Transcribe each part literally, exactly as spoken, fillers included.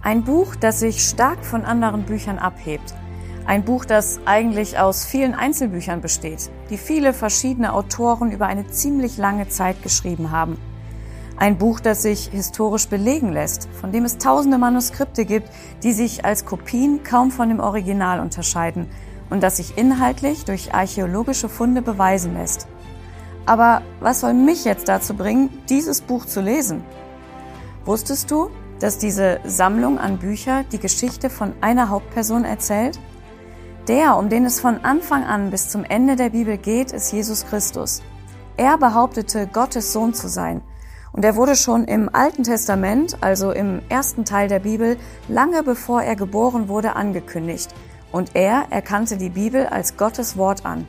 Ein Buch, das sich stark von anderen Büchern abhebt. Ein Buch, das eigentlich aus vielen Einzelbüchern besteht, die viele verschiedene Autoren über eine ziemlich lange Zeit geschrieben haben. Ein Buch, das sich historisch belegen lässt, von dem es tausende Manuskripte gibt, die sich als Kopien kaum von dem Original unterscheiden und das sich inhaltlich durch archäologische Funde beweisen lässt. Aber was soll mich jetzt dazu bringen, dieses Buch zu lesen? Wusstest du, dass diese Sammlung an Büchern die Geschichte von einer Hauptperson erzählt? Der, um den es von Anfang an bis zum Ende der Bibel geht, ist Jesus Christus. Er behauptete, Gottes Sohn zu sein. Und er wurde schon im Alten Testament, also im ersten Teil der Bibel, lange bevor er geboren wurde, angekündigt. Und er erkannte die Bibel als Gottes Wort an.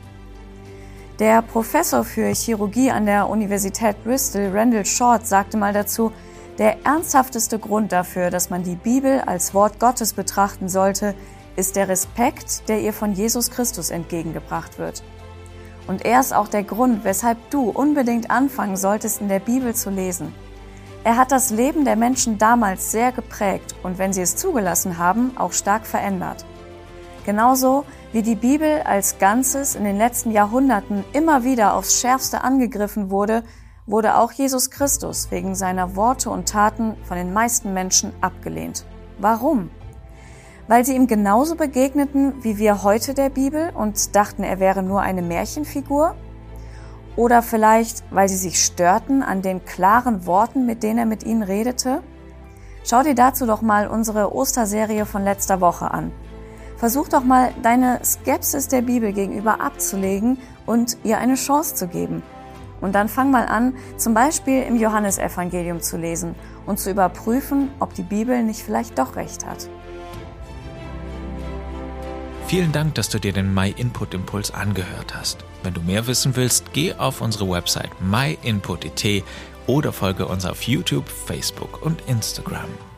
Der Professor für Chirurgie an der Universität Bristol, Randall Short, sagte mal dazu, der ernsthafteste Grund dafür, dass man die Bibel als Wort Gottes betrachten sollte, ist der Respekt, der ihr von Jesus Christus entgegengebracht wird. Und er ist auch der Grund, weshalb du unbedingt anfangen solltest, in der Bibel zu lesen. Er hat das Leben der Menschen damals sehr geprägt und, wenn sie es zugelassen haben, auch stark verändert. Genauso wie die Bibel als Ganzes in den letzten Jahrhunderten immer wieder aufs Schärfste angegriffen wurde, wurde auch Jesus Christus wegen seiner Worte und Taten von den meisten Menschen abgelehnt. Warum? Weil sie ihm genauso begegneten wie wir heute der Bibel und dachten, er wäre nur eine Märchenfigur? Oder vielleicht, weil sie sich störten an den klaren Worten, mit denen er mit ihnen redete? Schau dir dazu doch mal unsere Osterserie von letzter Woche an. Versuch doch mal, deine Skepsis der Bibel gegenüber abzulegen und ihr eine Chance zu geben. Und dann fang mal an, zum Beispiel im Johannesevangelium zu lesen und zu überprüfen, ob die Bibel nicht vielleicht doch recht hat. Vielen Dank, dass du dir den MyInput-Impuls angehört hast. Wenn du mehr wissen willst, geh auf unsere Website my input punkt d t oder folge uns auf YouTube, Facebook und Instagram.